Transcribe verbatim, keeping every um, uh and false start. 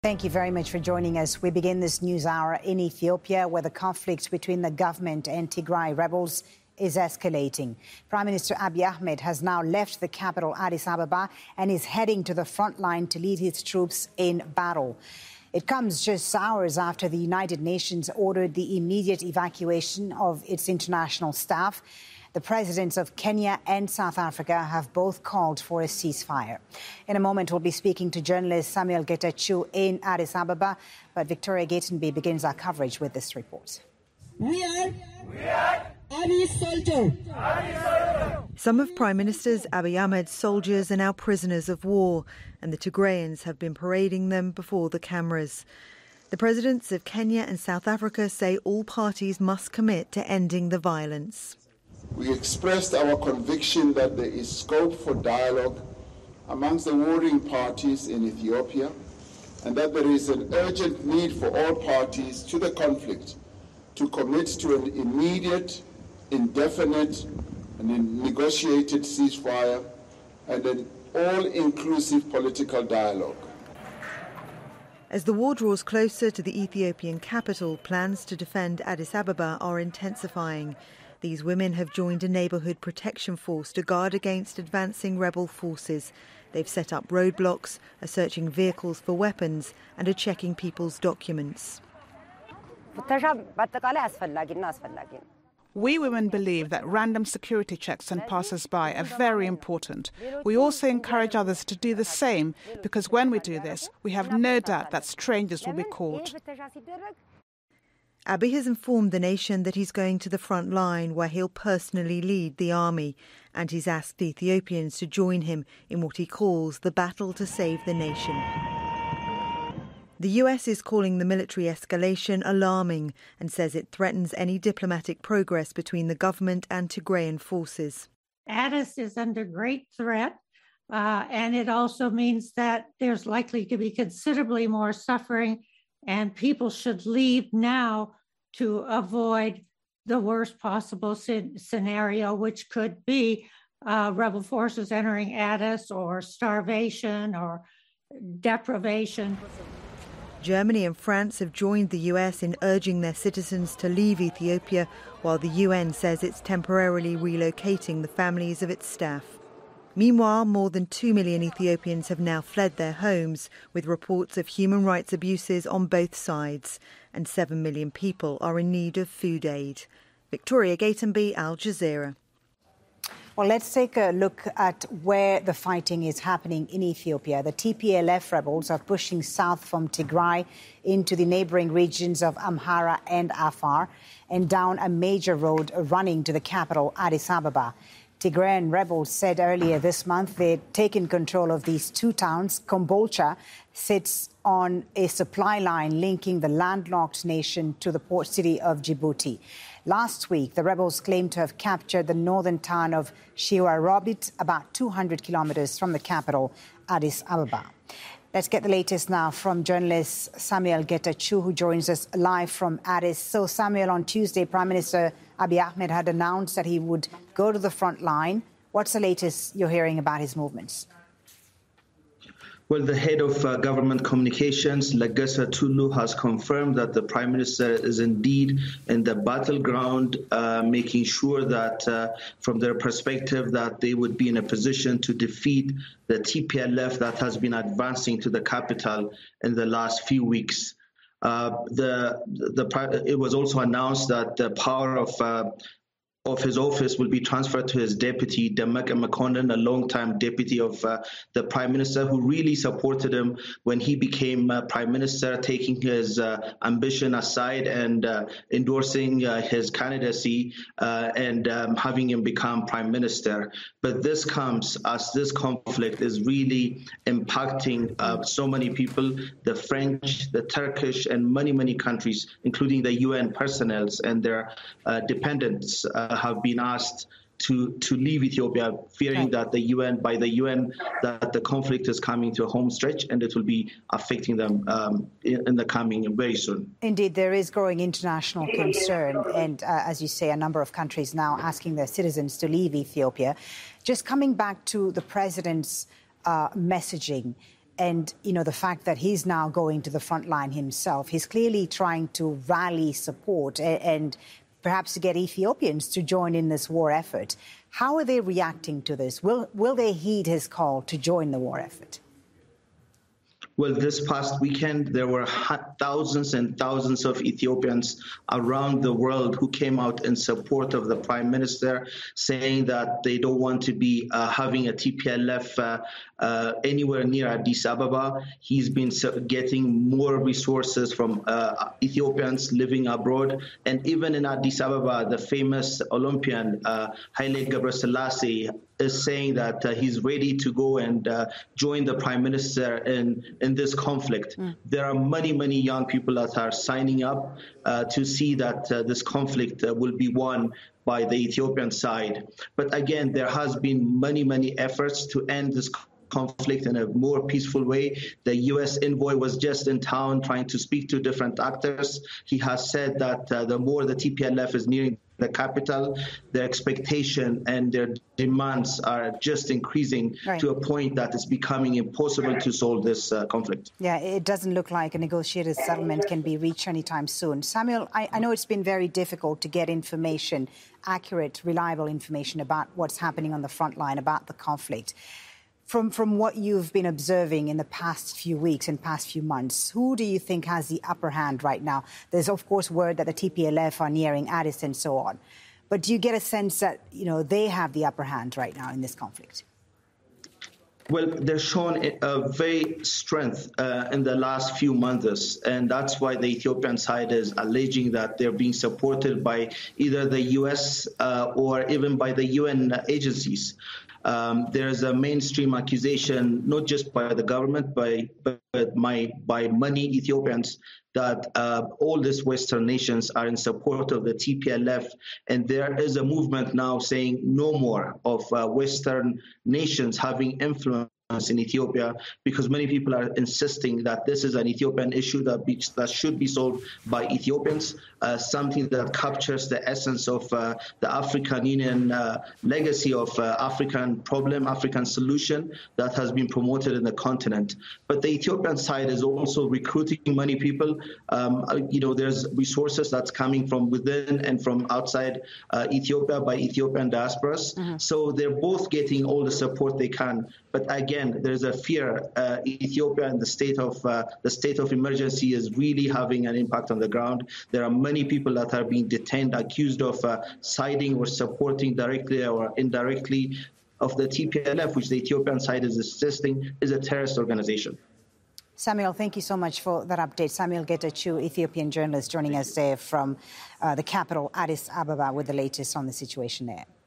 Thank you very much for joining us. We begin this news hour in Ethiopia, where the conflict between the government and Tigray rebels is escalating. Prime Minister Abiy Ahmed has now left the capital, Addis Ababa, and is heading to the front line to lead his troops in battle. It comes just hours after the United Nations ordered the immediate evacuation of its international staff. The presidents of Kenya and South Africa have both called for a ceasefire. In a moment, we'll be speaking to journalist Samuel Getachew in Addis Ababa, but Victoria Gatenby begins our coverage with this report. We are, we are Addis soldiers. Some of Prime Minister Abiy Ahmed's soldiers are now prisoners of war, and the Tigrayans have been parading them before the cameras. The presidents of Kenya and South Africa say all parties must commit to ending the violence. We expressed our conviction that there is scope for dialogue amongst the warring parties in Ethiopia, and that there is an urgent need for all parties to the conflict to commit to an immediate, indefinite, and negotiated ceasefire and an all-inclusive political dialogue. As the war draws closer to the Ethiopian capital, plans to defend Addis Ababa are intensifying. These women have joined a neighbourhood protection force to guard against advancing rebel forces. They've set up roadblocks, are searching vehicles for weapons, and are checking people's documents. We women believe that random security checks and passers-by are very important. We also encourage others to do the same, because when we do this, we have no doubt that strangers will be caught. Abiy has informed the nation that he's going to the front line, where he'll personally lead the army, and he's asked Ethiopians to join him in what he calls the battle to save the nation. The U S is calling the military escalation alarming and says it threatens any diplomatic progress between the government and Tigrayan forces. Addis is under great threat, uh, and it also means that there's likely to be considerably more suffering, and people should leave now to avoid the worst possible scenario, which could be uh, rebel forces entering Addis, or starvation or deprivation. Germany and France have joined the U S in urging their citizens to leave Ethiopia, while the U N says it's temporarily relocating the families of its staff. Meanwhile, more than two million Ethiopians have now fled their homes, with reports of human rights abuses on both sides, and seven million people are in need of food aid. Victoria Gatenby, Al Jazeera. Well, let's take a look at where the fighting is happening in Ethiopia. The T P L F rebels are pushing south from Tigray into the neighboring regions of Amhara and Afar, and down a major road running to the capital, Addis Ababa. Tigrayan rebels said earlier this month they'd taken control of these two towns. Kombolcha sits on a supply line linking the landlocked nation to the port city of Djibouti. Last week, the rebels claimed to have captured the northern town of Shiwarobit, about two hundred kilometers from the capital, Addis Ababa. Let's get the latest now from journalist Samuel Getachew, who joins us live from Addis. So, Samuel, on Tuesday, Prime Minister Abiy Ahmed had announced that he would go to the front line. What's the latest you're hearing about his movements? Well, the head of uh, government communications, Legessa Tulu, has confirmed that the Prime Minister is indeed in the battleground, uh, making sure that, uh, from their perspective, that they would be in a position to defeat the T P L F that has been advancing to the capital in the last few weeks. Uh, the, the, it was also announced that the power of uh, of his office will be transferred to his deputy, Demeke Mekonnen, a longtime deputy of uh, the Prime Minister, who really supported him when he became uh, Prime Minister, taking his uh, ambition aside and uh, endorsing uh, his candidacy uh, and um, having him become Prime Minister. But this comes as this conflict is really impacting uh, so many people, the French, the Turkish, and many, many countries, including the U N personnel and their uh, dependents, uh, have been asked to, to leave Ethiopia, fearing right. that the U N, by the U N, that the conflict is coming to a home stretch and it will be affecting them um, in, in the coming very soon. Indeed, there is growing international concern, and uh, as you say, a number of countries now asking their citizens to leave Ethiopia. Just coming back to the president's uh, messaging and, you know, the fact that he's now going to the front line himself, he's clearly trying to rally support and, and perhaps to get Ethiopians to join in this war effort. How are they reacting to this? Will, will they heed his call to join the war effort? Well, this past weekend, there were thousands and thousands of Ethiopians around the world who came out in support of the prime minister, saying that they don't want to be uh, having a T P L F uh, uh, anywhere near Addis Ababa. He's been getting more resources from uh, Ethiopians living abroad. And even in Addis Ababa, the famous Olympian uh, Haile Gebrselassie is saying that uh, he's ready to go and uh, join the prime minister in, in this conflict. Mm. There are many, many young people that are signing up uh, to see that uh, this conflict uh, will be won by the Ethiopian side. But again, there has been many, many efforts to end this conflict in a more peaceful way. The U S envoy was just in town trying to speak to different actors. He has said that uh, the more the T P L F is nearing the capital, their expectation and their demands are just increasing right. to a point that it's becoming impossible to solve this uh, conflict. Yeah, it doesn't look like a negotiated settlement can be reached anytime soon. Samuel, I, I know it's been very difficult to get information, accurate, reliable information about what's happening on the front line, about the conflict. From, from what you've been observing in the past few weeks and past few months, who do you think has the upper hand right now? There's, of course, word that the T P L F are nearing Addis and so on. But do you get a sense that, you know, they have the upper hand right now in this conflict? Well, they've shown a very strength uh, in the last few months, and that's why the Ethiopian side is alleging that they're being supported by either the U S uh, or even by the U N agencies. Um, there's a mainstream accusation, not just by the government, by, but my, by many Ethiopians, that uh, all these Western nations are in support of the T P L F. And there is a movement now saying no more of uh, Western nations having influence in Ethiopia, because many people are insisting that this is an Ethiopian issue that, be, that should be solved by Ethiopians, uh, something that captures the essence of uh, the African Union uh, legacy of uh, African problem, African solution that has been promoted in the continent. But the Ethiopian side is also recruiting many people. Um, you know, there's resources that's coming from within and from outside uh, Ethiopia by Ethiopian diasporas. Mm-hmm. So they're both getting all the support they can. But again, there's a fear uh, Ethiopia and the state of uh, the state of emergency is really having an impact on the ground. There are many people that are being detained, accused of uh, siding or supporting directly or indirectly of the T P L F, which the Ethiopian side is insisting is a terrorist organization. Samuel, thank you so much for that update. Samuel Getachew, Ethiopian journalist, joining us there from uh, the capital, Addis Ababa, with the latest on the situation there.